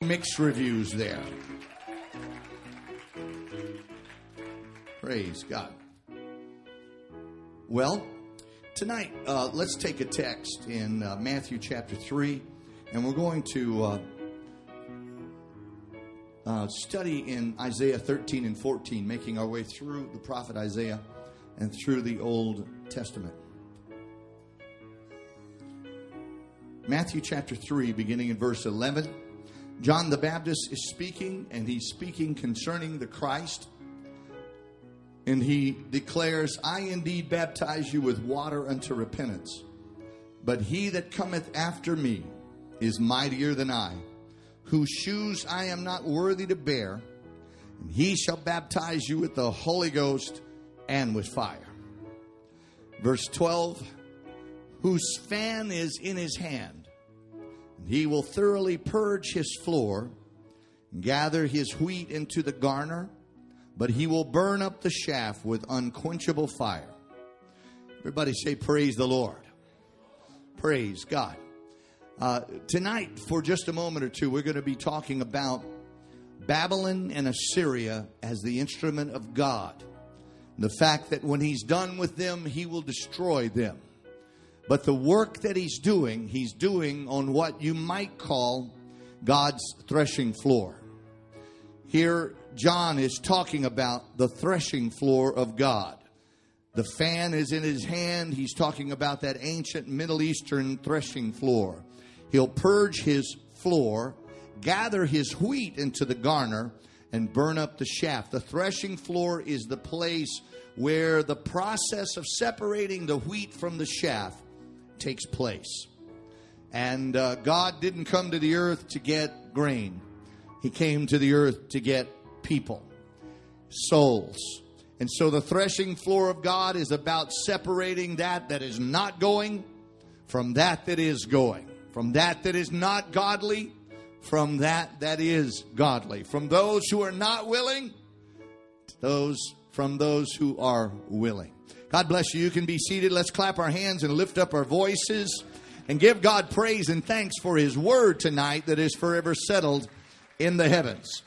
mixed reviews there. Praise God. Well, tonight, let's take a text in Matthew chapter 3, and we're going to study in Isaiah 13 and 14, making our way through the prophet Isaiah and through the Old Testament. Matthew chapter 3, beginning in verse 11. John the Baptist is speaking, and he's speaking concerning the Christ. And he declares, I indeed baptize you with water unto repentance. But he that cometh after me is mightier than I, whose shoes I am not worthy to bear. And he shall baptize you with the Holy Ghost and with fire. Verse 12, whose fan is in his hand. And he will thoroughly purge his floor, and gather his wheat into the garner, but he will burn up the chaff with unquenchable fire. Everybody say, praise the Lord. Praise God. Tonight, for just a moment or two, we're going to be talking about Babylon and Assyria as the instrument of God. The fact that when he's done with them, he will destroy them. But the work that he's doing on what you might call God's threshing floor. Here, John is talking about the threshing floor of God. The fan is in his hand. He's talking about that ancient Middle Eastern threshing floor. He'll purge his floor, gather his wheat into the garner, and burn up the chaff. The threshing floor is the place where the process of separating the wheat from the chaff takes place. And God didn't come to the earth to get grain. He came to the earth to get people, souls. And so the threshing floor of God is about separating that is not going from that is going. From that is not godly, from that is godly. From those who are not willing, from those who are willing. God bless you. You can be seated. Let's clap our hands and lift up our voices and give God praise and thanks for his word tonight that is forever settled in the heavens.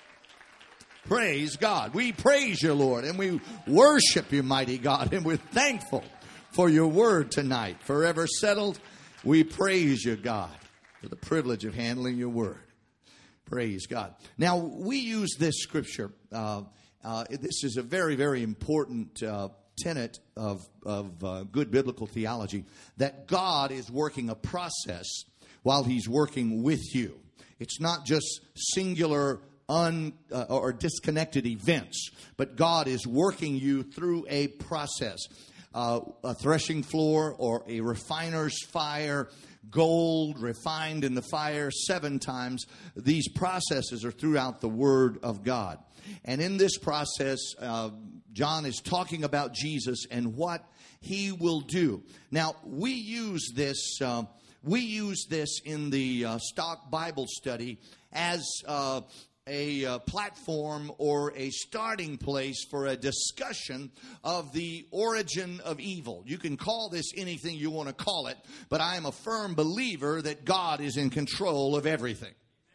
Praise God. We praise you, Lord, and we worship you, mighty God, and we're thankful for your word tonight. Forever settled. We praise you, God, for the privilege of handling your word. Praise God. Now, we use this scripture. This is a very, very important tenet of good biblical theology, that God is working a process while he's working with you. It's not just singular or disconnected events, but God is working you through a process. A threshing floor or a refiner's fire, gold refined in the fire 7 times. These processes are throughout the Word of God. And in this process, John is talking about Jesus and what he will do. Now, we use this in the Stock Bible Study as a platform or a starting place for a discussion of the origin of evil. You can call this anything you want to call it, but I am a firm believer that God is in control of everything.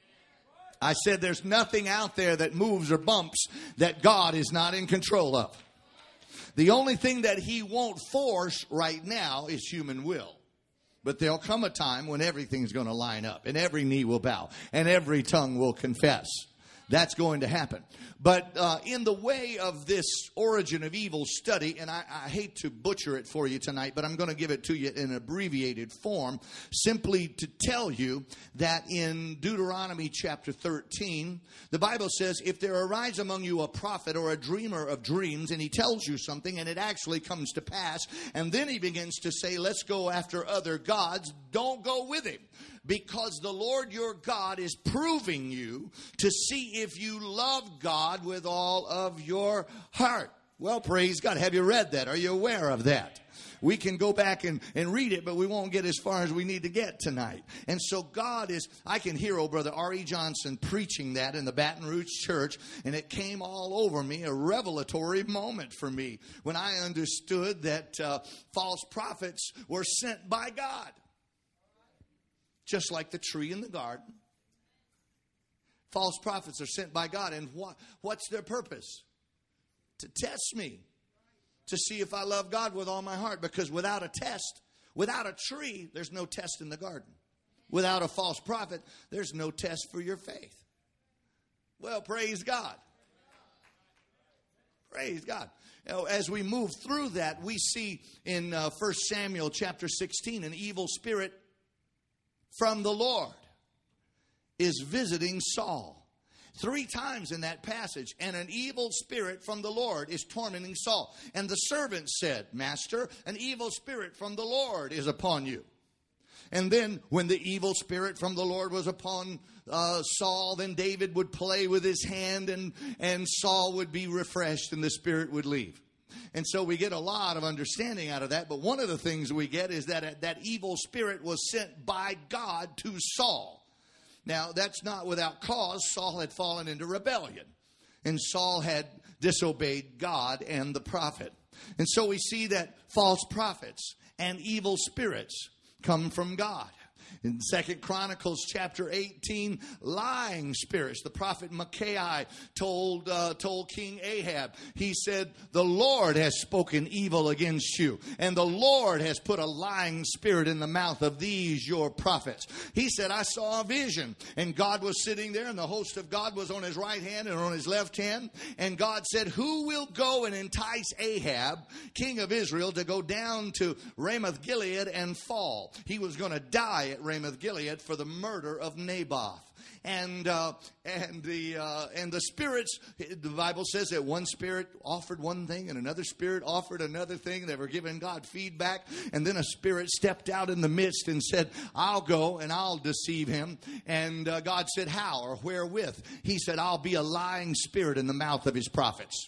I said there's nothing out there that moves or bumps that God is not in control of. The only thing that he won't force right now is human will. But there'll come a time when everything's going to line up and every knee will bow and every tongue will confess. That's going to happen. But in the way of this origin of evil study, and I hate to butcher it for you tonight, but I'm going to give it to you in an abbreviated form, simply to tell you that in Deuteronomy chapter 13, the Bible says, if there arise among you a prophet or a dreamer of dreams, and he tells you something and it actually comes to pass, and then he begins to say, let's go after other gods, don't go with him. Because the Lord your God is proving you to see if you love God with all of your heart. Well, praise God. Have you read that? Are you aware of that? We can go back and read it, but we won't get as far as we need to get tonight. And so God is, I can hear old brother R.E. Johnson preaching that in the Baton Rouge church, and it came all over me, a revelatory moment for me, when I understood that false prophets were sent by God. Just like the tree in the garden. False prophets are sent by God. And what's their purpose? To test me. To see if I love God with all my heart. Because without a test, without a tree, there's no test in the garden. Without a false prophet, there's no test for your faith. Well, praise God. Praise God. As we move through that, we see in 1 Samuel chapter 16, an evil spirit from the Lord is visiting Saul. 3 times in that passage, and an evil spirit from the Lord is tormenting Saul. And the servant said, Master, an evil spirit from the Lord is upon you. And then when the evil spirit from the Lord was upon Saul, then David would play with his hand and Saul would be refreshed and the spirit would leave. And so we get a lot of understanding out of that. But one of the things we get is that that evil spirit was sent by God to Saul. Now, that's not without cause. Saul had fallen into rebellion. And Saul had disobeyed God and the prophet. And so we see that false prophets and evil spirits come from God. In 2 Chronicles chapter 18, lying spirits. The prophet Micaiah told King Ahab, he said, the Lord has spoken evil against you, and the Lord has put a lying spirit in the mouth of these your prophets. He said, I saw a vision, and God was sitting there, and the host of God was on his right hand and on his left hand. And God said, who will go and entice Ahab, king of Israel, to go down to Ramoth Gilead and fall? He was going to die at Ramoth Gilead for the murder of Naboth. And the spirits, the Bible says that one spirit offered one thing and another spirit offered another thing. They were giving God feedback. And then a spirit stepped out in the midst and said, I'll go and I'll deceive him. And God said, how or wherewith? He said, I'll be a lying spirit in the mouth of his prophets.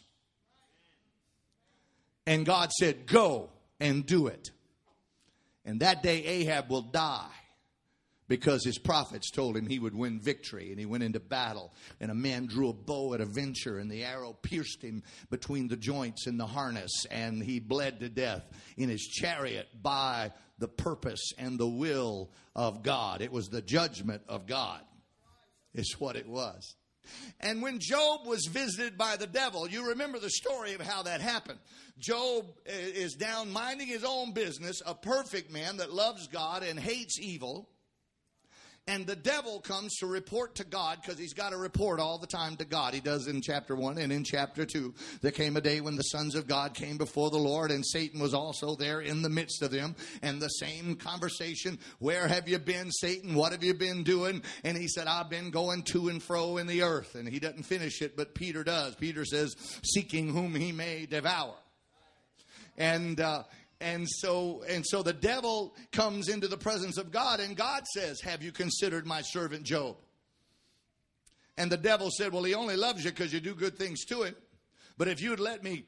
And God said, go and do it. And that day Ahab will die, because his prophets told him he would win victory. And he went into battle. And a man drew a bow at a venture. And the arrow pierced him between the joints in the harness. And he bled to death in his chariot by the purpose and the will of God. It was the judgment of God. Is what it was. And when Job was visited by the devil, you remember the story of how that happened. Job is down minding his own business, a perfect man that loves God and hates evil. And the devil comes to report to God, because he's got to report all the time to God. He does in chapter 1 and in chapter 2. There came a day when the sons of God came before the Lord, and Satan was also there in the midst of them. And the same conversation, where have you been, Satan? What have you been doing? And he said, I've been going to and fro in the earth. And he doesn't finish it, but Peter does. Peter says, seeking whom he may devour. And so the devil comes into the presence of God, and God says, have you considered my servant Job? And the devil said, well, he only loves you because you do good things to him. But if you would let me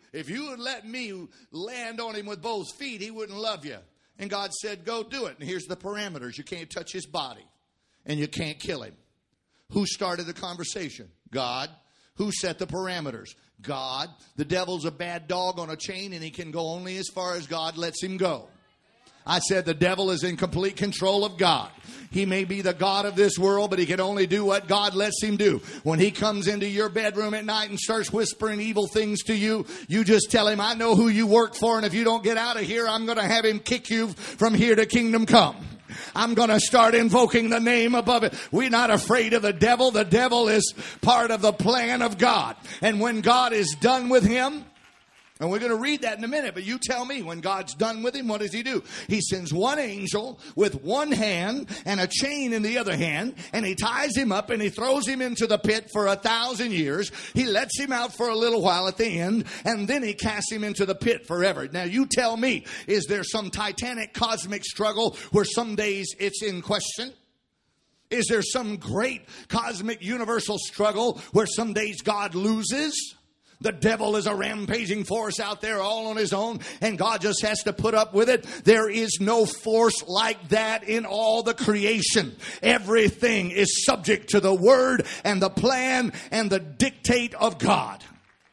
land on him with both feet, he wouldn't love you. And God said, go do it. And here's the parameters. You can't touch his body, and you can't kill him. Who started the conversation? God. Who set the parameters? God. The devil's a bad dog on a chain, and he can go only as far as God lets him go. I said the devil is in complete control of God. He may be the God of this world, but he can only do what God lets him do. When he comes into your bedroom at night and starts whispering evil things to you, you just tell him, I know who you work for, and if you don't get out of here, I'm going to have him kick you from here to kingdom come. I'm going to start invoking the name above it. We're not afraid of the devil. The devil is part of the plan of God. And when God is done with him, and we're going to read that in a minute, but you tell me, when God's done with him, what does he do? He sends one angel with one hand and a chain in the other hand, and he ties him up and he throws him into the pit for 1,000 years. He lets him out for a little while at the end, and then he casts him into the pit forever. Now you tell me, is there some titanic cosmic struggle where some days it's in question? Is there some great cosmic universal struggle where some days God loses? The devil is a rampaging force out there all on his own, and God just has to put up with it. There is no force like that in all the creation. Everything is subject to the word and the plan and the dictate of God.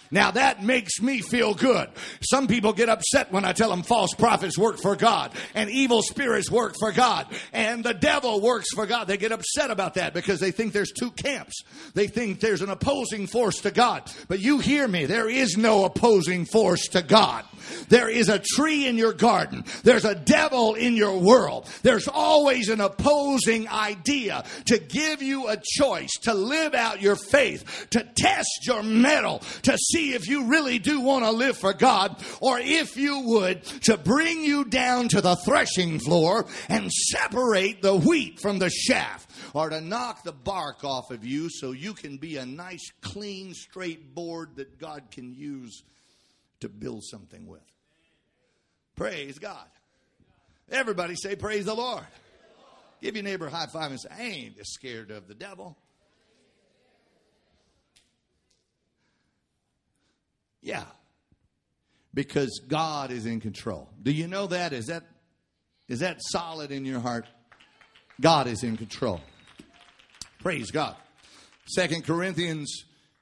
Now that makes me feel good. Some people get upset when I tell them false prophets work for God and evil spirits work for God and the devil works for God. They get upset about that because they think there's two camps. They think there's an opposing force to God. But you hear me, there is no opposing force to God. There is a tree in your garden. There's a devil in your world. There's always an opposing idea to give you a choice, to live out your faith, to test your mettle, to see if you really do want to live for God, or if you would, to bring you down to the threshing floor and separate the wheat from the chaff, or to knock the bark off of you so you can be a nice, clean, straight board that God can use to build something with. Praise God. Everybody say, praise the Lord. Give your neighbor a high five and say, I ain't scared of the devil. Yeah. Because God is in control. Do you know that? Is that solid in your heart? God is in control. Praise God. 2 Corinthians,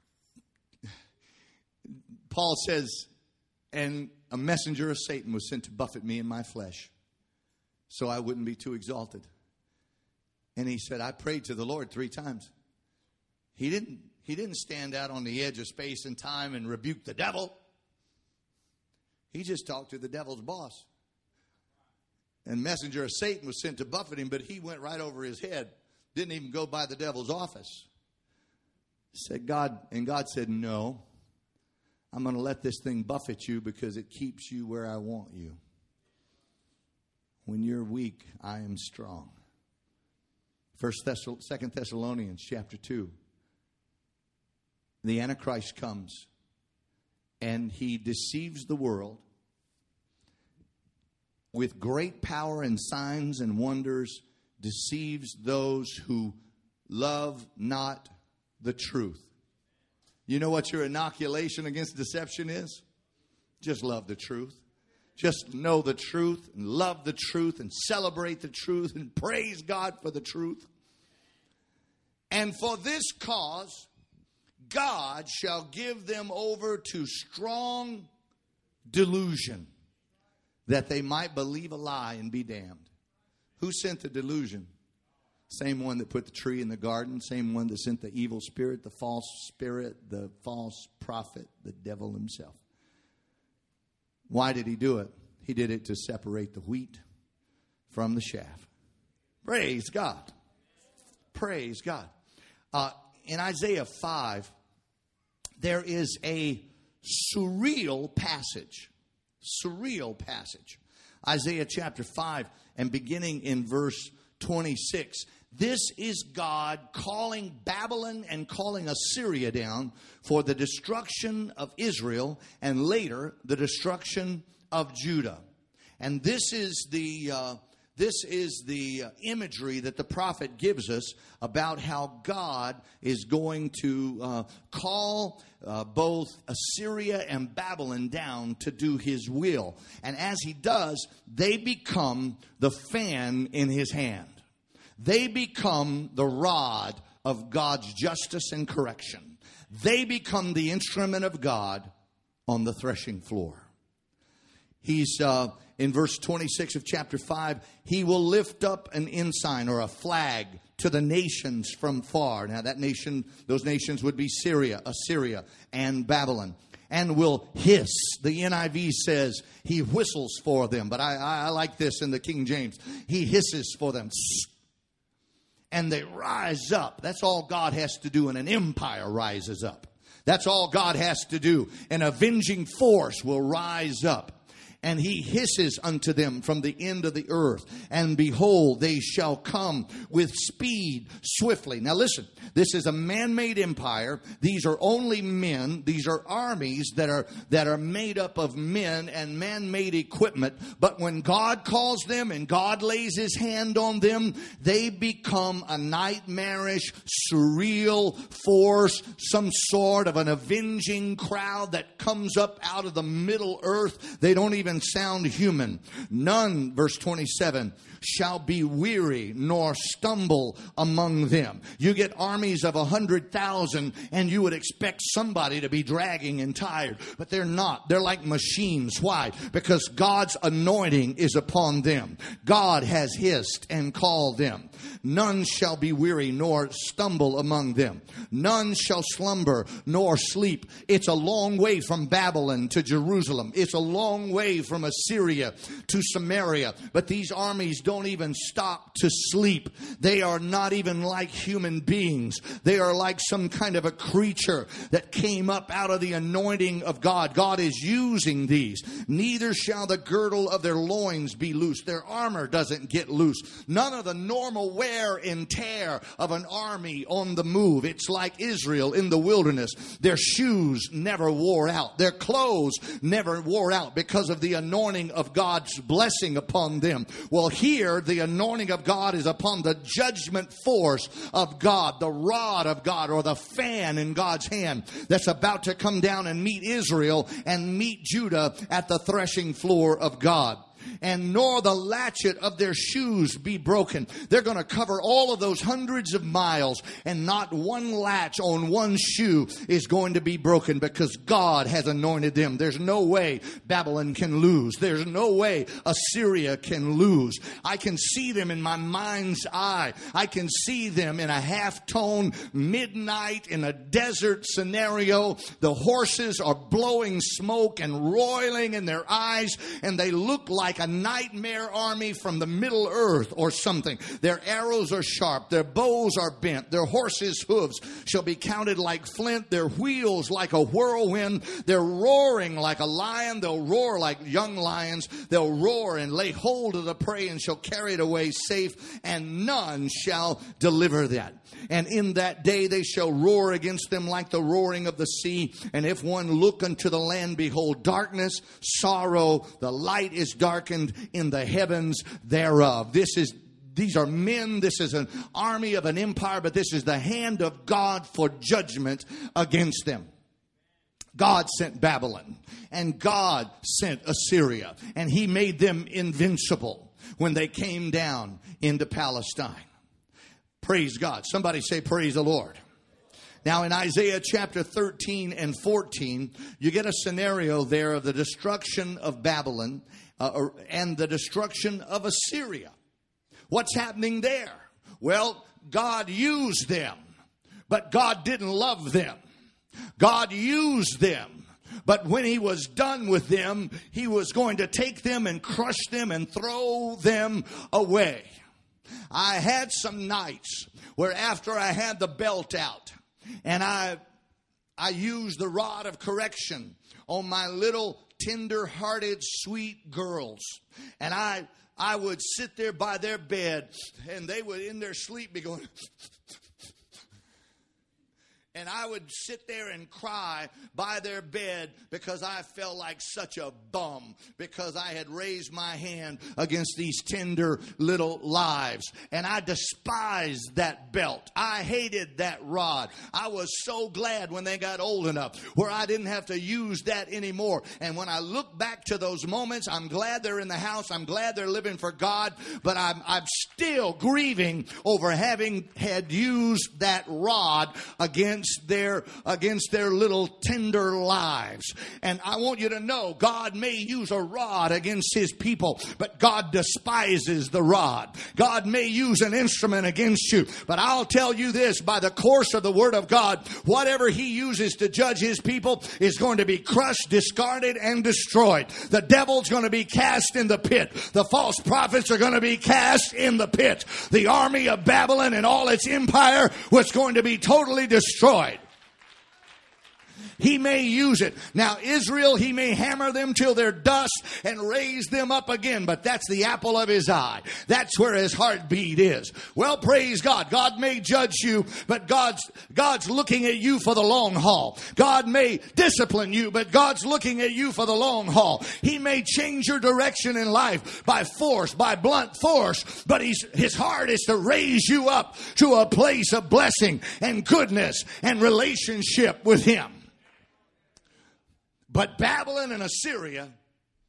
Paul says, and a messenger of Satan was sent to buffet me in my flesh, so I wouldn't be too exalted. And he said, I prayed to the Lord 3 times. He didn't stand out on the edge of space and time and rebuke the devil. He just talked to the devil's boss. And messenger of Satan was sent to buffet him, but he went right over his head. Didn't even go by the devil's office. Said God, and God said, no. I'm going to let this thing buffet you because it keeps you where I want you. When you're weak, I am strong. 2 Thessalonians chapter 2. The Antichrist comes and he deceives the world with great power and signs and wonders, deceives those who love not the truth. You know what your inoculation against deception is? Just love the truth. Just know the truth and love the truth and celebrate the truth and praise God for the truth. And for this cause, God shall give them over to strong delusion, that they might believe a lie and be damned. Who sent the delusion? Same one that put the tree in the garden. Same one that sent the evil spirit, the false prophet, the devil himself. Why did he do it? He did it to separate the wheat from the chaff. Praise God. Praise God. In Isaiah 5, there is a surreal passage. Isaiah chapter 5 and beginning in verse 26. This is God calling Babylon and calling Assyria down for the destruction of Israel and later the destruction of Judah. And this is the imagery that the prophet gives us about how God is going to call both Assyria and Babylon down to do his will. And as he does, they become the fan in his hand. They become the rod of God's justice and correction. They become the instrument of God on the threshing floor. He's in verse 26 of chapter 5, he will lift up an ensign or a flag to the nations from far. Now those nations would be Syria, Assyria, and Babylon. And will hiss. The NIV says he whistles for them. But I like this in the King James. He hisses for them. And they rise up. That's all God has to do, and an empire rises up. That's all God has to do. An avenging force will rise up. And he hisses unto them from the end of the earth. And behold, they shall come with speed swiftly. Now listen, this is a man-made empire. These are only men. These are armies that are made up of men and man-made equipment. But when God calls them and God lays his hand on them, they become a nightmarish, surreal force, some sort of an avenging crowd that comes up out of the middle earth. They don't even can sound human. None, verse 27, shall be weary nor stumble among them. You get armies of 100,000 and you would expect somebody to be dragging and tired, but they're not. They're like machines. Why? Because God's anointing is upon them. God has hissed and called them. None shall be weary nor stumble among them. None shall slumber nor sleep. It's a long way from Babylon to Jerusalem. It's a long way from Assyria to Samaria. But these armies don't even stop to sleep. They are not even like human beings. They are like some kind of a creature that came up out of the anointing of God. God is using these. Neither shall the girdle of their loins be loose. Their armor doesn't get loose. None of the normal wear and tear of an army on the move. It's like Israel in the wilderness. Their shoes never wore out. Their clothes never wore out because of the anointing of God's blessing upon them. Well, here the anointing of God is upon the judgment force of God, the rod of God, or the fan in God's hand that's about to come down and meet Israel and meet Judah at the threshing floor of God. And nor the latchet of their shoes be broken. They're going to cover all of those hundreds of miles, and not one latch on one shoe is going to be broken, because God has anointed them. There's no way Babylon can lose. There's no way Assyria can lose. I can see them in my mind's eye. I can see them in a half-tone midnight in a desert scenario. The horses are blowing smoke and roiling in their eyes, and they look like a nightmare army from the Middle Earth or something. Their arrows are sharp. Their bows are bent. Their horses' hooves shall be counted like flint. Their wheels like a whirlwind. They're roaring like a lion. They'll roar like young lions. They'll roar and lay hold of the prey and shall carry it away safe, and none shall deliver that. And in that day they shall roar against them like the roaring of the sea. And if one look unto the land, behold, darkness, sorrow, the light is darkened in the heavens thereof. These are men. This is an army of an empire, but this is the hand of God for judgment against them. God sent Babylon, and God sent Assyria, and he made them invincible when they came down into Palestine. Praise God. Somebody say, praise the Lord. Now in Isaiah chapter 13 and 14, you get a scenario there of the destruction of Babylon and the destruction of Assyria. What's happening there? Well, God used them, but God didn't love them. God used them, but when he was done with them, he was going to take them and crush them and throw them away. I had some nights where after I had the belt out and I used the rod of correction on my little tender-hearted, sweet girls, and I would sit there by their bed, and they would in their sleep be going... And I would sit there and cry by their bed because I felt like such a bum, because I had raised my hand against these tender little lives. And I despised that belt. I hated that rod. I was so glad when they got old enough where I didn't have to use that anymore. And when I look back to those moments, I'm glad they're in the house. I'm glad they're living for God. But I'm still grieving over having had used that rod against their little tender lives. And I want you to know, God may use a rod against his people, but God despises the rod. God may use an instrument against you, but I'll tell you this, by the course of the word of God, whatever he uses to judge his people is going to be crushed, discarded, and destroyed. The devil's going to be cast in the pit. The false prophets are going to be cast in the pit. The army of Babylon and all its empire was going to be totally destroyed. He may use it. Now, Israel, he may hammer them till they're dust and raise them up again, but that's the apple of his eye. That's where his heartbeat is. Well, praise God. God may judge you, but God's looking at you for the long haul. God may discipline you, but God's looking at you for the long haul. He may change your direction in life by force, by blunt force, but his heart is to raise you up to a place of blessing and goodness and relationship with him. But Babylon and Assyria,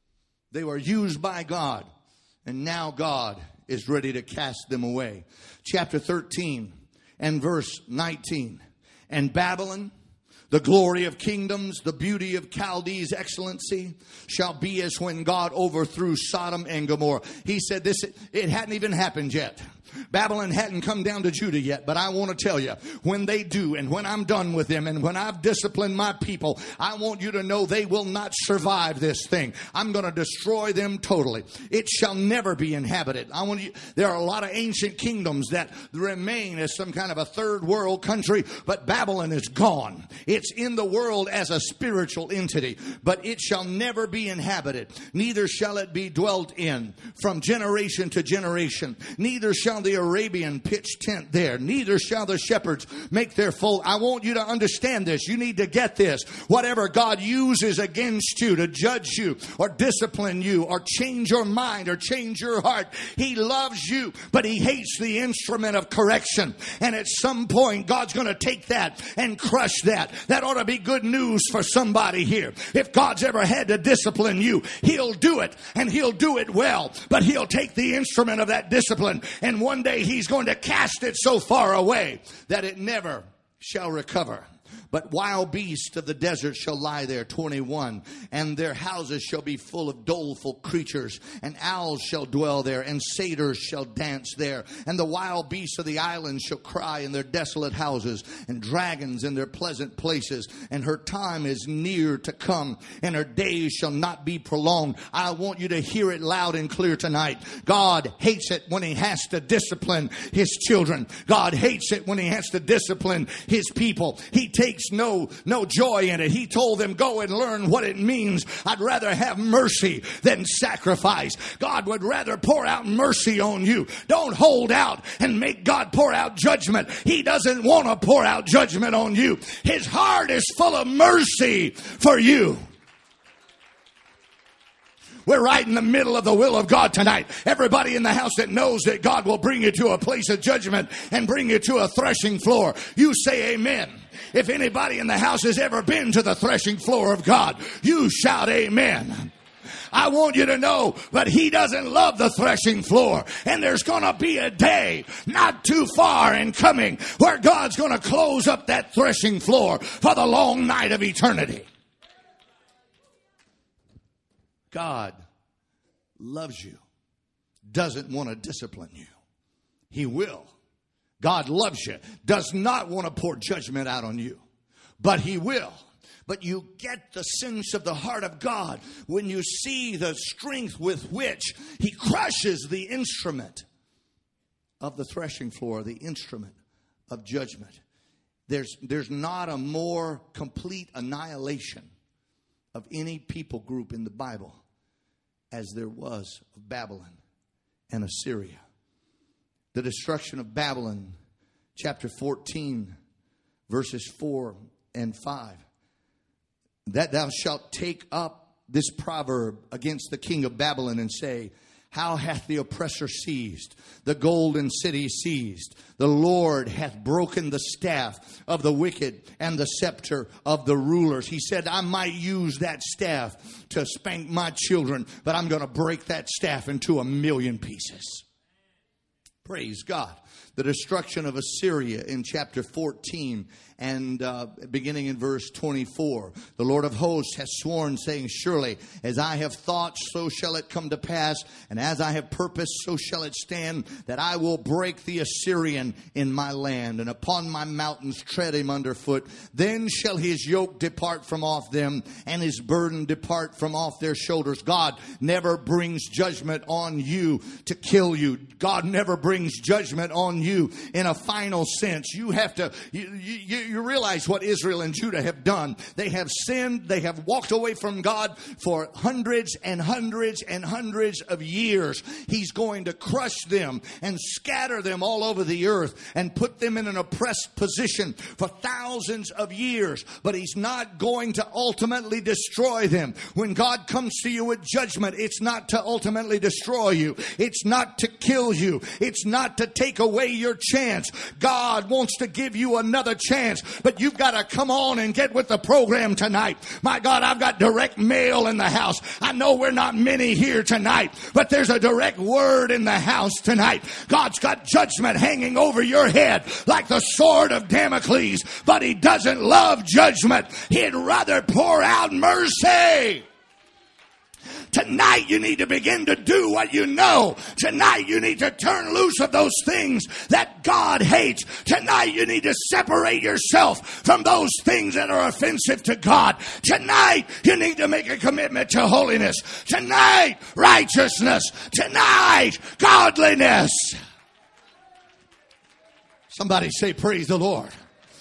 They were used by God. And now God is ready to cast them away. Chapter 13 and verse 19. And Babylon, the glory of kingdoms, the beauty of Chaldees' excellency, shall be as when God overthrew Sodom and Gomorrah. He said this, it hadn't even happened yet. Babylon hadn't come down to Judah yet, but I want to tell you, when they do, and when I'm done with them, and when I've disciplined my people, I want you to know they will not survive this thing. I'm going to destroy them totally. It shall never be inhabited. There are a lot of ancient kingdoms that remain as some kind of a third world country, but Babylon is gone. It's in the world as a spiritual entity, but it shall never be inhabited. Neither shall it be dwelt in from generation to generation. Neither shall the Arabian pitch tent there. Neither shall the shepherds make their fold. I want you to understand this. You need to get this. Whatever God uses against you to judge you or discipline you or change your mind or change your heart, He loves you, but He hates the instrument of correction. And at some point, God's going to take that and crush that. That ought to be good news for somebody here. If God's ever had to discipline you, He'll do it, and He'll do it well. But He'll take the instrument of that discipline, and one day He's going to cast it so far away that it never shall recover. But wild beasts of the desert shall lie there, 21, and their houses shall be full of doleful creatures, and owls shall dwell there, and satyrs shall dance there, and the wild beasts of the islands shall cry in their desolate houses, and dragons in their pleasant places. And her time is near to come, and her days shall not be prolonged. I want you to hear it loud and clear tonight. God hates it when He has to discipline His children. God hates it when He has to discipline His people. He takes no joy in it. He told them, go and learn what it means. I'd rather have mercy than sacrifice. God would rather pour out mercy on you. Don't hold out and make God pour out judgment. He doesn't want to pour out judgment on you. His heart is full of mercy for you. We're right in the middle of the will of God tonight. Everybody in the house that knows that God will bring you to a place of judgment and bring you to a threshing floor, you say amen. If anybody in the house has ever been to the threshing floor of God, you shout amen. I want you to know that He doesn't love the threshing floor. And there's going to be a day not too far in coming where God's going to close up that threshing floor for the long night of eternity. God loves you, doesn't want to discipline you. He will. God loves you, does not want to pour judgment out on you, but He will. But you get the sense of the heart of God when you see the strength with which He crushes the instrument of the threshing floor, the instrument of judgment. There's not a more complete annihilation of any people group in the Bible as there was of Babylon and Assyria. The destruction of Babylon, chapter 14, verses 4 and 5. That thou shalt take up this proverb against the king of Babylon and say, how hath the oppressor seized, the golden city seized? The Lord hath broken the staff of the wicked and the scepter of the rulers. He said, I might use that staff to spank my children, but I'm going to break that staff into 1,000,000 pieces. Praise God. The destruction of Assyria in chapter 14 and beginning in verse 24. The Lord of hosts has sworn, saying, surely as I have thought, so shall it come to pass. And as I have purposed, so shall it stand, that I will break the Assyrian in my land, and upon my mountains tread him underfoot. Then shall his yoke depart from off them, and his burden depart from off their shoulders. God never brings judgment on you to kill you. God never brings judgment on you in a final sense. You have to, you realize what Israel and Judah have done. They have sinned. They have walked away from God for hundreds and hundreds and hundreds of years. He's going to crush them and scatter them all over the earth and put them in an oppressed position for thousands of years. But He's not going to ultimately destroy them. When God comes to you with judgment, it's not to ultimately destroy you. It's not to kill you. It's not to take away your chance. God wants to give you another chance. chance, but you've got to come on and get with the program tonight. My God, I've got direct mail in the house. I know we're not many here tonight, but there's a direct word in the house tonight. God's got judgment hanging over your head like the sword of Damocles, but he doesn't love judgment. He'd rather pour out mercy. Tonight you need to begin to do what you know. Tonight you need to turn loose of those things that God hates. Tonight you need to separate yourself from those things that are offensive to God. Tonight you need to make a commitment to holiness. Tonight, righteousness. Tonight, godliness. Somebody say, praise the Lord.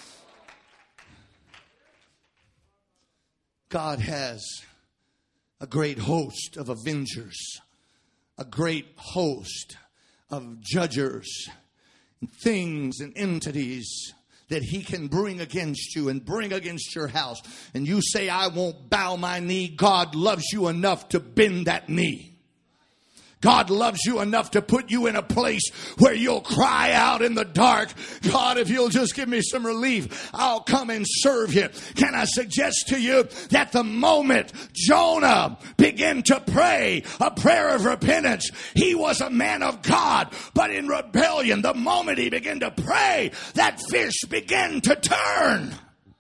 God has a great host of avengers, a great host of judges, and things and entities that he can bring against you and bring against your house. And you say, I won't bow my knee. God loves you enough to bend that knee. God loves you enough to put you in a place where you'll cry out in the dark, God, if you'll just give me some relief, I'll come and serve you. Can I suggest to you that the moment Jonah began to pray a prayer of repentance, he was a man of God, but in rebellion, the moment he began to pray, that fish began to turn.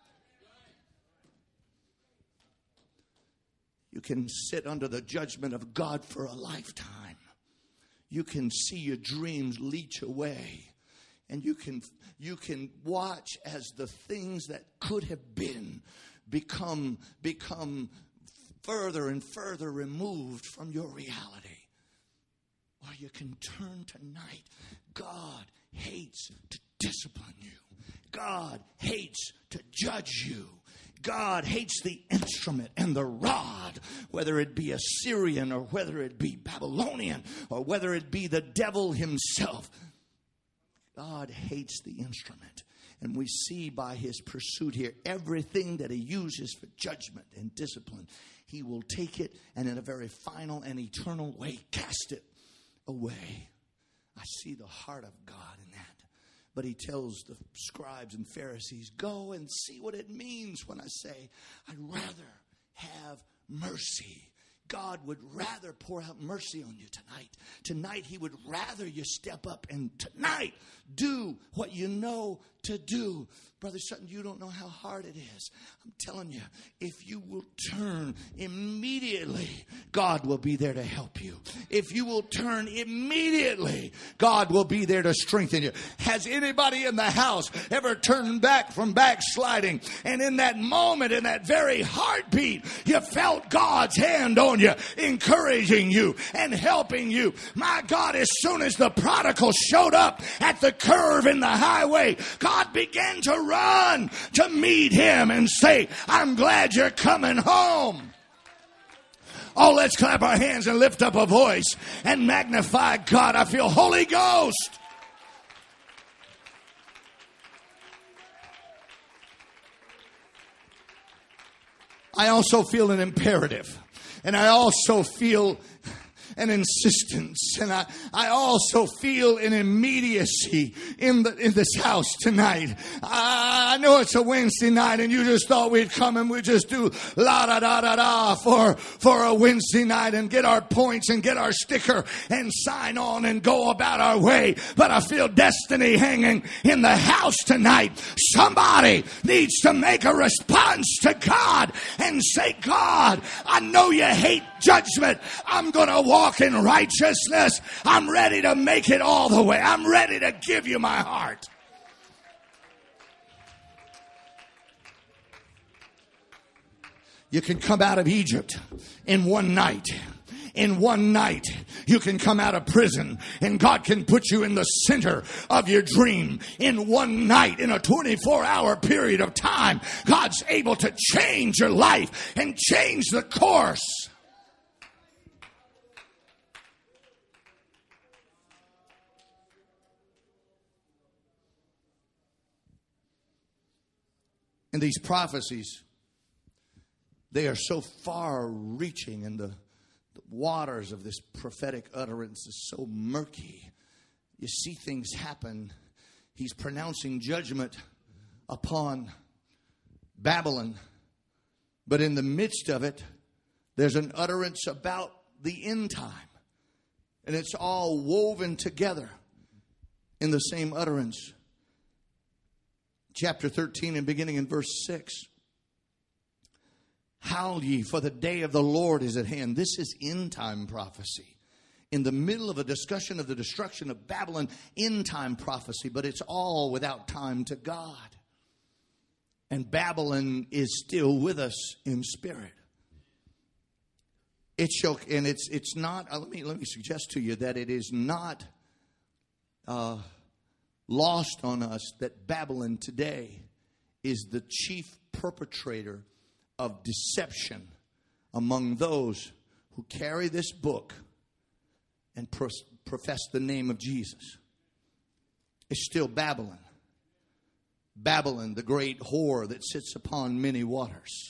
You can sit under the judgment of God for a lifetime. You can see your dreams leach away. And you can watch as the things that could have been become further and further removed from your reality. Or you can turn tonight. God hates to discipline you. God hates to judge you. God hates the instrument and the rod, whether it be Assyrian or whether it be Babylonian or whether it be the devil himself. God hates the instrument. And we see by his pursuit here, everything that he uses for judgment and discipline, he will take it and in a very final and eternal way cast it away. I see the heart of God in that. But he tells the scribes and Pharisees, go and see what it means when I say, I'd rather have mercy. God would rather pour out mercy on you tonight. Tonight he would rather you step up and tonight do what you know to do. Brother Sutton, you don't know how hard it is. I'm telling you, if you will turn immediately, God will be there to help you. If you will turn immediately, God will be there to strengthen you. Has anybody in the house ever turned back from backsliding? And in that moment, in that very heartbeat, you felt God's hand on you, encouraging you and helping you. My God, as soon as the prodigal showed up at the curve in the highway, God began to run to meet him and say, I'm glad you're coming home. Oh, let's clap our hands and lift up a voice and magnify God. I feel Holy Ghost. I also feel an imperative. And I also feel an insistence. And I also feel an immediacy in this house tonight. I know it's a Wednesday night and you just thought we'd come and we'd just do la-da-da-da-da for a Wednesday night and get our points and get our sticker and sign on and go about our way. But I feel destiny hanging in the house tonight. Somebody needs to make a response to God and say, God, I know you hate judgment. I'm going to walk in righteousness. I'm ready to make it all the way. I'm ready to give you my heart. You can come out of Egypt in one night. In one night, you can come out of prison and God can put you in the center of your dream. In one night, in a 24-hour period of time, God's able to change your life and change the course. And these prophecies, they are so far-reaching, and the waters of this prophetic utterance is so murky. You see things happen. He's pronouncing judgment upon Babylon. But in the midst of it, there's an utterance about the end time. And it's all woven together in the same utterance. Chapter 13 and beginning in verse 6. Howl ye, for the day of the Lord is at hand. This is end time prophecy. In the middle of a discussion of the destruction of Babylon, end time prophecy, but it's all without time to God. And Babylon is still with us in spirit. It's not. Let me suggest to you that it is not lost on us that Babylon today is the chief perpetrator of deception among those who carry this book and profess the name of Jesus. It's still Babylon. Babylon, the great whore that sits upon many waters.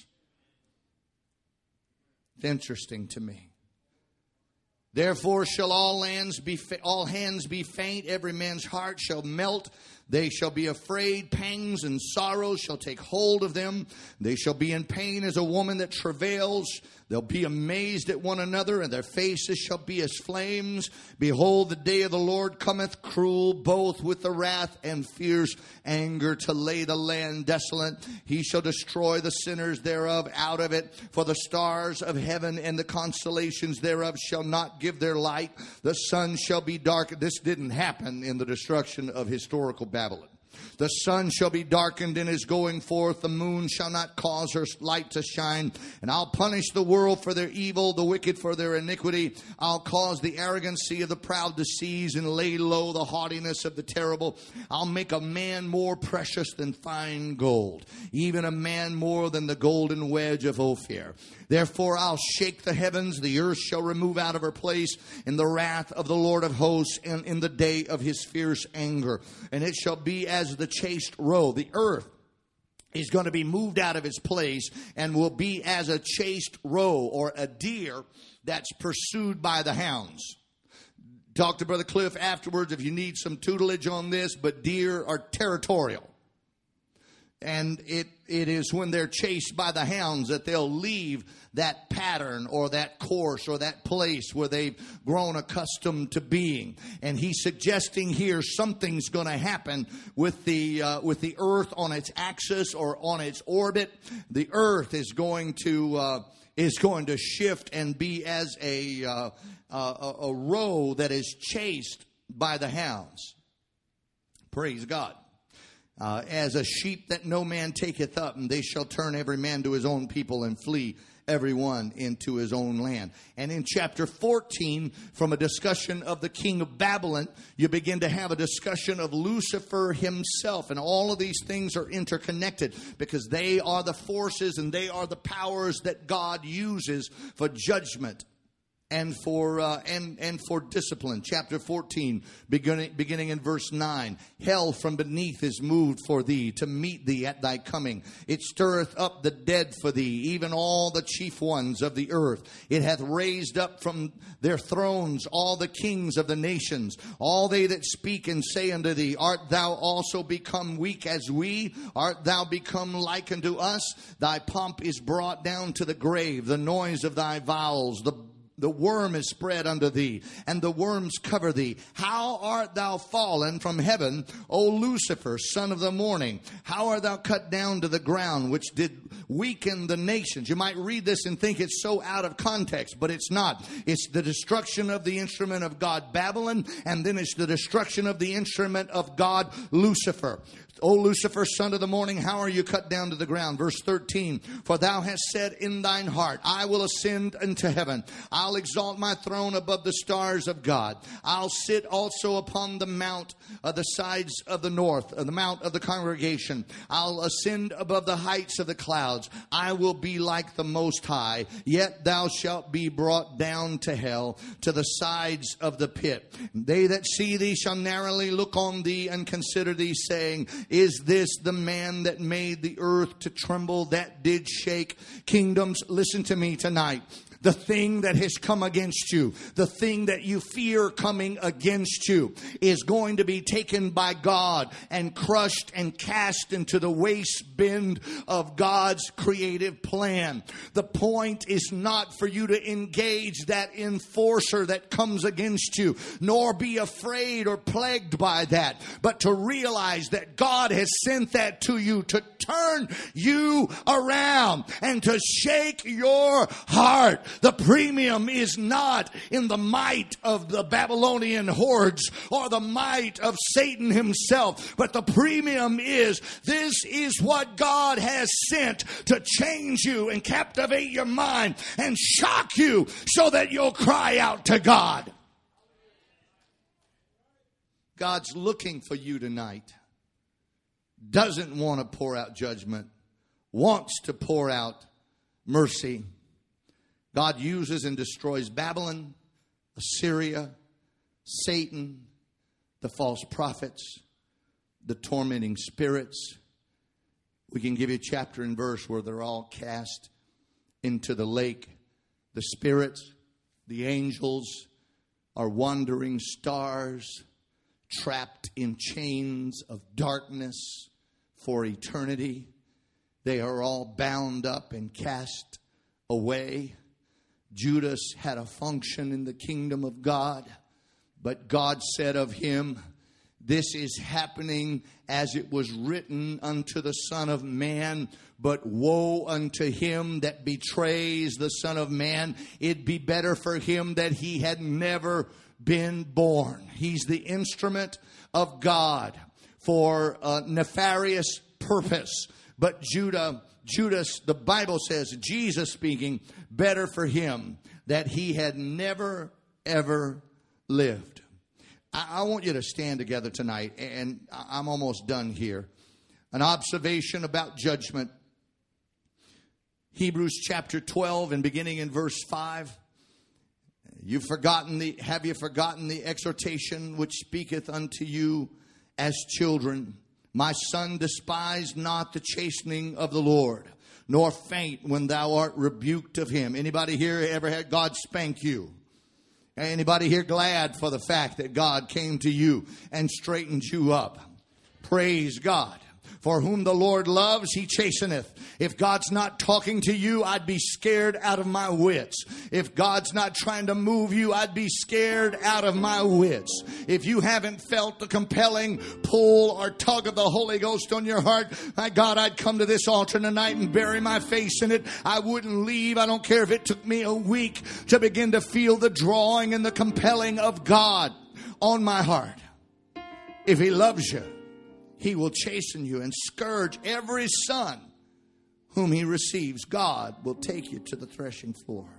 It's interesting to me. Therefore shall all hands be faint, every man's heart shall melt. They shall be afraid, pangs and sorrows shall take hold of them. They shall be in pain as a woman that travails. They'll be amazed at one another, and their faces shall be as flames. Behold, the day of the Lord cometh cruel, both with the wrath and fierce anger, to lay the land desolate. He shall destroy the sinners thereof out of it. For the stars of heaven and the constellations thereof shall not give their light. The sun shall be dark. This didn't happen in the destruction of historical Babylon. The sun shall be darkened in his going forth. The moon shall not cause her light to shine. And I'll punish the world for their evil, the wicked for their iniquity. I'll cause the arrogancy of the proud to seize and lay low the haughtiness of the terrible. I'll make a man more precious than fine gold, even a man more than the golden wedge of Ophir. Therefore I'll shake the heavens, the earth shall remove out of her place in the wrath of the Lord of hosts and in the day of his fierce anger. And it shall be as the chaste roe. The earth is going to be moved out of its place and will be as a chaste roe, or a deer that's pursued by the hounds. Talk to Brother Cliff afterwards if you need some tutelage on this, but deer are territorial. And it is when they're chased by the hounds that they'll leave that pattern or that course or that place where they've grown accustomed to being. And he's suggesting here something's going to happen with the earth on its axis or on its orbit. The earth is going to shift and be as a roe that is chased by the hounds. Praise God. As a sheep that no man taketh up, and they shall turn every man to his own people and flee every one into his own land. And in chapter 14, from a discussion of the king of Babylon, you begin to have a discussion of Lucifer himself. And all of these things are interconnected because they are the forces and they are the powers that God uses for judgment and for discipline. Chapter 14, beginning in verse 9. Hell from beneath is moved for thee, to meet thee at thy coming. It stirreth up the dead for thee, even all the chief ones of the earth. It hath raised up from their thrones all the kings of the nations. All they that speak and say unto thee, art thou also become weak as we? Art thou become like unto us? Thy pomp is brought down to the grave, the noise of thy vowels, the worm is spread unto thee, and the worms cover thee. How art thou fallen from heaven, O Lucifer, son of the morning? How art thou cut down to the ground, which did weaken the nations? You might read this and think it's so out of context, but it's not. It's the destruction of the instrument of God, Babylon, and then it's the destruction of the instrument of God, Lucifer. O Lucifer, son of the morning, how are you cut down to the ground? Verse 13, for thou hast said in thine heart, I will ascend unto heaven. I'll exalt my throne above the stars of God. I'll sit also upon the mount of the sides of the north, the mount of the congregation. I'll ascend above the heights of the clouds. I will be like the Most High. Yet thou shalt be brought down to hell, to the sides of the pit. They that see thee shall narrowly look on thee and consider thee, saying, is this the man that made the earth to tremble, that did shake kingdoms? Listen to me tonight. The thing that has come against you, the thing that you fear coming against you, is going to be taken by God and crushed and cast into the waste bin of God's creative plan. The point is not for you to engage that enforcer that comes against you, nor be afraid or plagued by that, but to realize that God has sent that to you to turn you around and to shake your heart. The premium is not in the might of the Babylonian hordes or the might of Satan himself, but the premium is, this is what God has sent to change you and captivate your mind and shock you so that you'll cry out to God. God's looking for you tonight. Doesn't want to pour out judgment, wants to pour out mercy. God uses and destroys Babylon, Assyria, Satan, the false prophets, the tormenting spirits. We can give you chapter and verse where they're all cast into the lake. The spirits, the angels, are wandering stars, trapped in chains of darkness for eternity. They are all bound up and cast away. Judas had a function in the kingdom of God, but God said of him, this is happening as it was written unto the Son of Man, but woe unto him that betrays the Son of Man. It'd be better for him that he had never been born. He's the instrument of God for a nefarious purpose. But Judas, the Bible says, Jesus speaking, better for him that he had never, ever lived. I want you to stand together tonight, and I'm almost done here. An observation about judgment. Hebrews chapter 12 and beginning in verse 5. Have you forgotten the exhortation which speaketh unto you as children? My son, despise not the chastening of the Lord, nor faint when thou art rebuked of him. Anybody here ever had God spank you? Anybody here glad for the fact that God came to you and straightened you up? Praise God. For whom the Lord loves, he chasteneth. If God's not talking to you, I'd be scared out of my wits. If God's not trying to move you, I'd be scared out of my wits. If you haven't felt the compelling pull or tug of the Holy Ghost on your heart, my God, I'd come to this altar tonight and bury my face in it. I wouldn't leave. I don't care if it took me a week to begin to feel the drawing and the compelling of God on my heart. If he loves you, he will chasten you and scourge every son whom he receives. God will take you to the threshing floor.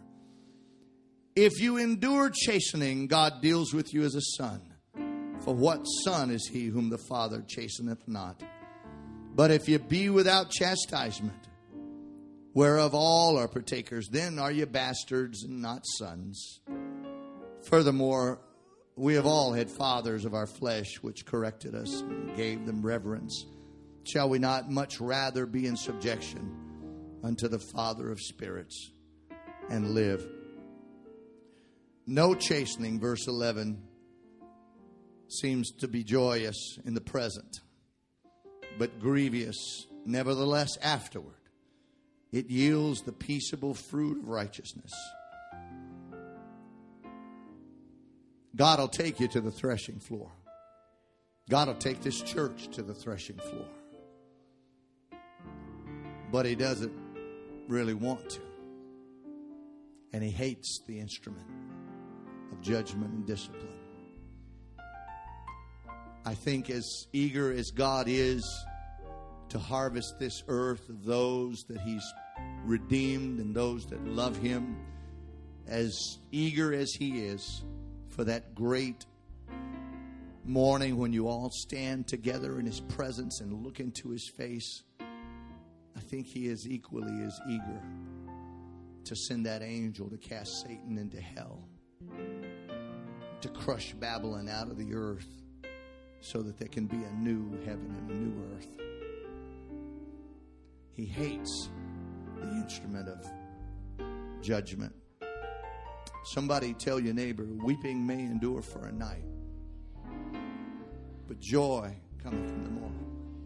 If you endure chastening, God deals with you as a son. For what son is he whom the Father chasteneth not? But if you be without chastisement, whereof all are partakers, then are you bastards and not sons. Furthermore, we have all had fathers of our flesh which corrected us and gave them reverence. Shall we not much rather be in subjection unto the Father of spirits and live? No chastening, verse 11, seems to be joyous in the present, but grievous nevertheless afterward. It yields the peaceable fruit of righteousness. God will take you to the threshing floor. God will take this church to the threshing floor. But he doesn't really want to. And he hates the instrument of judgment and discipline. I think as eager as God is to harvest this earth of those that he's redeemed and those that love him, as eager as he is for that great morning when you all stand together in his presence and look into his face, I think he is equally as eager to send that angel to cast Satan into hell, to crush Babylon out of the earth so that there can be a new heaven and a new earth. He hates the instrument of judgment Somebody tell your neighbor, weeping may endure for a night, but joy cometh in the morning.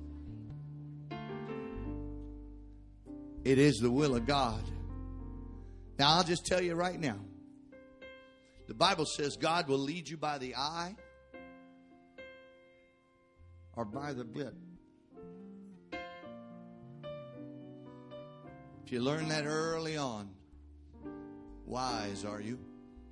It is the will of God. Now, I'll just tell you right now. The Bible says God will lead you by the eye or by the bit. If you learn that early on, wise are you.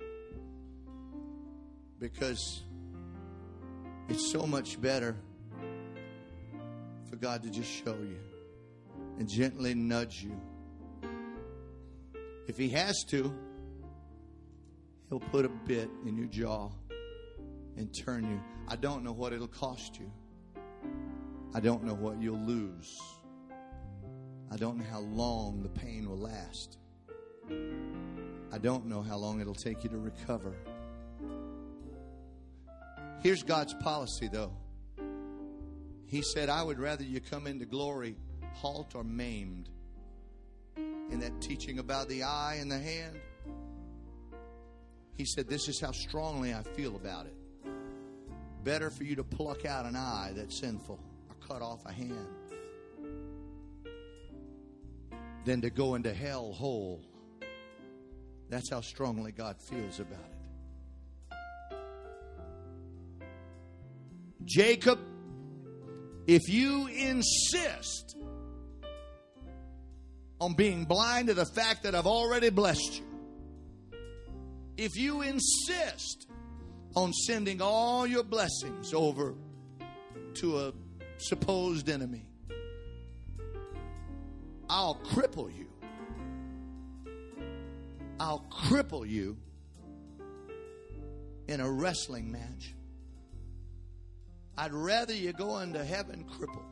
Because it's so much better for God to just show you and gently nudge you. If He has to, He'll put a bit in your jaw and turn you. I don't know what it'll cost you. I don't know what you'll lose. I don't know how long the pain will last. I don't know how long it'll take you to recover. Here's God's policy, though. He said, I would rather you come into glory halt or maimed. In that teaching about the eye and the hand, He said, this is how strongly I feel about it. Better for you to pluck out an eye that's sinful or cut off a hand than to go into hell whole. That's how strongly God feels about it. Jacob, if you insist on being blind to the fact that I've already blessed you, if you insist on sending all your blessings over to a supposed enemy, I'll cripple you. I'll cripple you in a wrestling match. I'd rather you go into heaven crippled.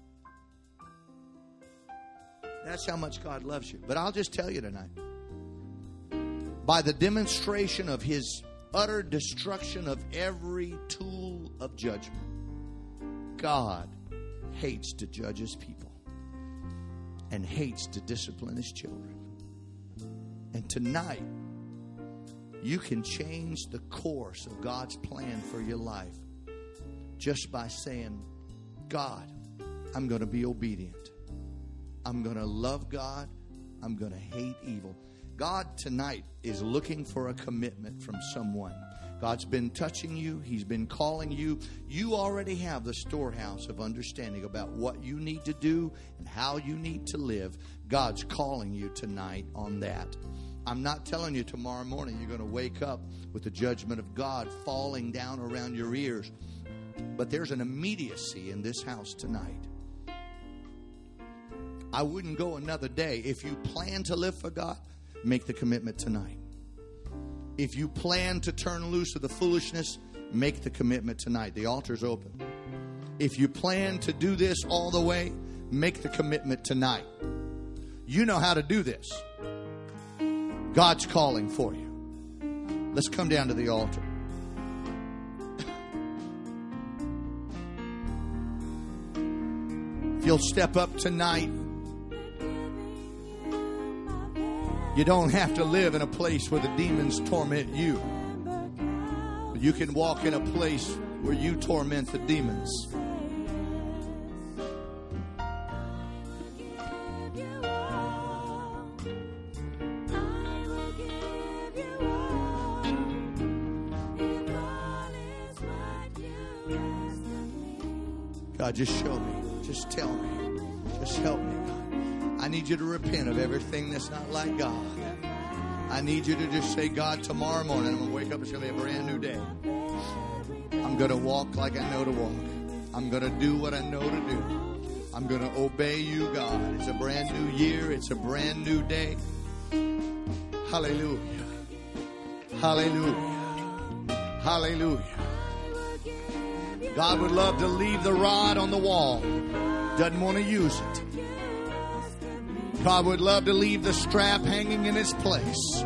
That's how much God loves you. But I'll just tell you tonight, by the demonstration of His utter destruction of every tool of judgment, God hates to judge His people and hates to discipline His children. And tonight, you can change the course of God's plan for your life just by saying, God, I'm going to be obedient. I'm going to love God. I'm going to hate evil. God tonight is looking for a commitment from someone. God's been touching you. He's been calling you. You already have the storehouse of understanding about what you need to do and how you need to live. God's calling you tonight on that. I'm not telling you tomorrow morning you're going to wake up with the judgment of God falling down around your ears. But there's an immediacy in this house tonight. I wouldn't go another day. If you plan to live for God, make the commitment tonight. If you plan to turn loose of the foolishness, make the commitment tonight. The altar's open. If you plan to do this all the way, make the commitment tonight. You know how to do this. God's calling for you. Let's come down to the altar. If you'll step up tonight, you don't have to live in a place where the demons torment you. But you can walk in a place where you torment the demons. God, just show me. Just tell me. Just help me, God. I need you to repent of everything that's not like God. I need you to just say, God, tomorrow morning I'm going to wake up. It's going to be a brand new day. I'm going to walk like I know to walk. I'm going to do what I know to do. I'm going to obey you, God. It's a brand new year. It's a brand new day. Hallelujah. Hallelujah. Hallelujah. God would love to leave the rod on the wall. Doesn't want to use it. God would love to leave the strap hanging in its place.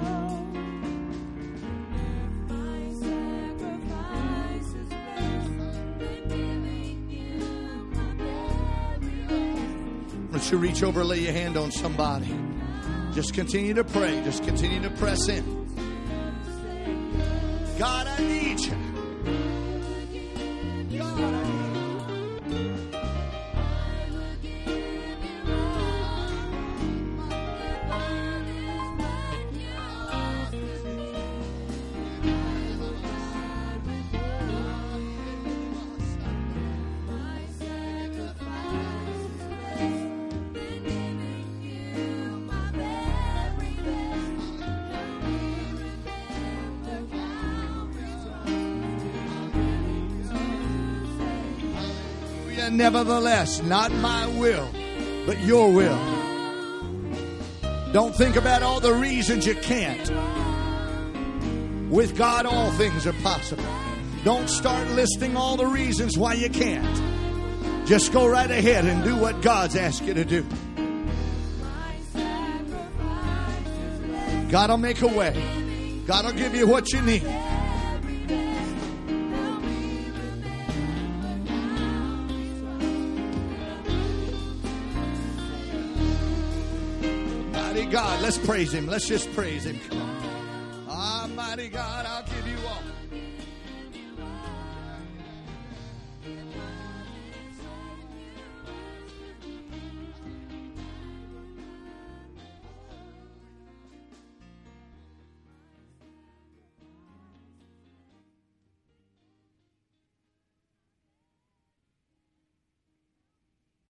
Once you reach over, lay your hand on somebody. Just continue to pray. Just continue to press in. God, I need you. God, I need you. Nevertheless, not my will, but your will. Don't think about all the reasons you can't. With God, all things are possible. Don't start listing all the reasons why you can't. Just go right ahead and do what God's asked you to do. God will make a way. God will give you what you need. God, let's praise him. Let's just praise him. Come on. Almighty God, I'll give you all.